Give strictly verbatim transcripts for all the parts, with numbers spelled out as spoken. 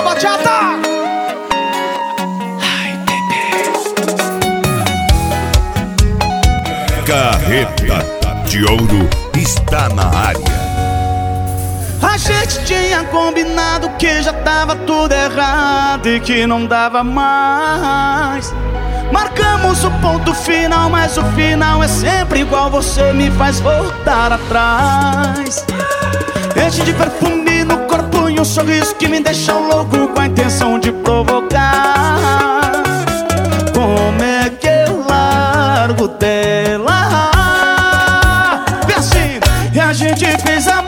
bachata, bachata. Ai, bebê. Carreta de Ouro está na área. A gente tinha combinado que já tava tudo errado e que não dava mais. Marcamos o ponto final, mas o final é sempre igual. Você me faz voltar atrás. Enche de perfume no corpo e um sorriso que me deixa louco, com a intenção de provocar. Como é que eu largo dela? Vem assim, e a gente fez amor.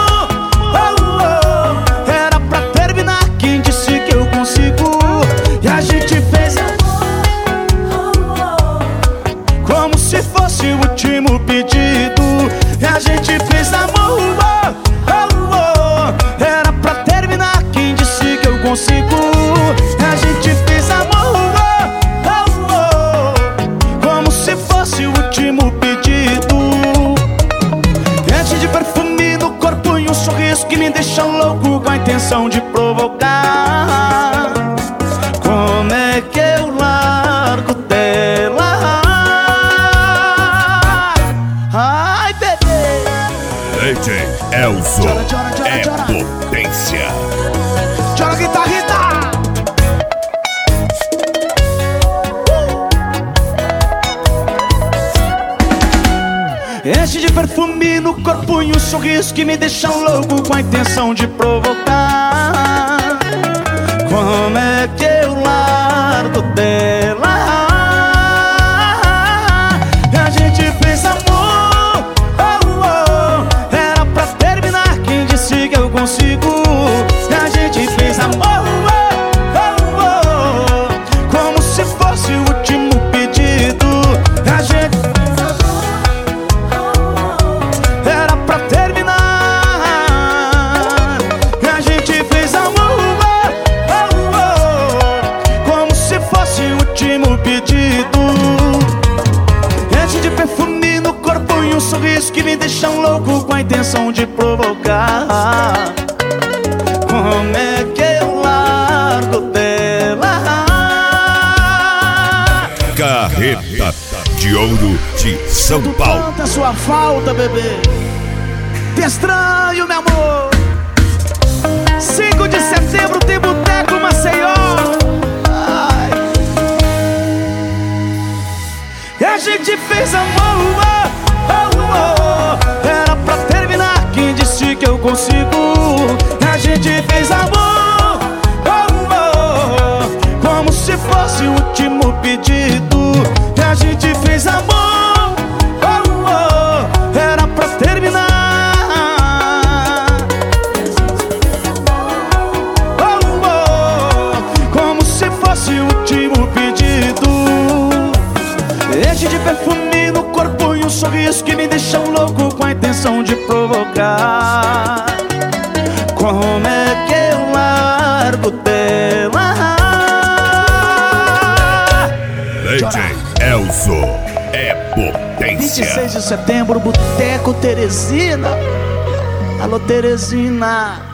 Se fosse o último pedido, e a gente fez amor, oh, oh, oh. Era pra terminar, quem disse que eu consigo? E a gente fez amor, oh, oh, oh. Como se fosse o último pedido. Enche de perfume no corpo e um sorriso que me deixa louco, com a intenção de provocar. Como é que eu largo dela? D J Elzo é potência. Chora, guitarrita! Enche de perfume no corpo e um sorriso que me deixam louco, com a intenção de provocar. Como é que eu largo dela? A gente fez amor. Consigo, e a gente fez amor, oh, oh, oh. Como se fosse o último pedido. A gente era pra terminar. E a gente fez amor, oh, oh, oh. Como se fosse o último pedido. Enche de perfume no corpo e um sorriso que me deixam louco, com a intenção de provocar. Como é que eu largo dela? Carreta de Ouro de São Paulo. Quanta sua falta, bebê. Te estranho, meu amor. cinco de setembro tem Boteco Maceió. Ai. E a gente fez amor, oh, oh, oh. Era pra terminar, quem disse que eu consigo? A gente fez amor, oh, oh, oh. Como se fosse o último pedido. E a gente fez amor, oh, oh. Era pra terminar. Oh, oh. Como se fosse o último pedido. Enche de perfume no corpo e um sorriso que me deixam louco, com a intenção de provocar. Como é que eu largo dela? D J Elzo é potência. vinte e seis de setembro, Boteco Teresina. Alô, Teresina.